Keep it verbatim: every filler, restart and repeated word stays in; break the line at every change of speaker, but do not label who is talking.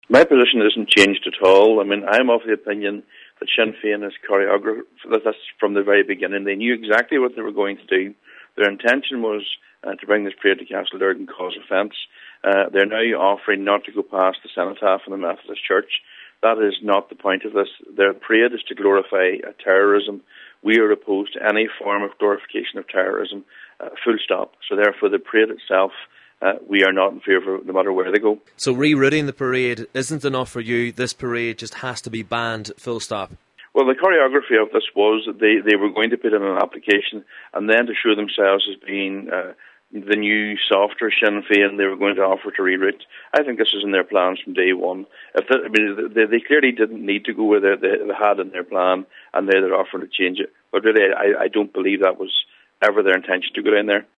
My position isn't changed at all. I mean, I'm of the opinion that Sinn Féin is choreographed. That's from the very beginning. They knew exactly what they were going to do. Their intention was uh, to bring this parade to Castledurg and cause offence. Uh, they're now offering not to go past the cenotaph in the Methodist Church. That is not the point of this. Their parade is to glorify uh, terrorism. We are opposed to any form of glorification of terrorism, uh, full stop. So therefore the parade itself, uh, we are not in favour of no matter where they go.
So rerouting the parade isn't enough for you. This parade just has to be banned, full stop.
Well, the choreography of this was that they, they were going to put in an application and then to show themselves as being uh, the new, softer Sinn Féin, they were going to offer to reroute. I think this was in their plans from day one. If they, I mean, they, they clearly didn't need to go where they, they had in their plan, and they're offering to change it. But really, I, I don't believe that was ever their intention to go down there.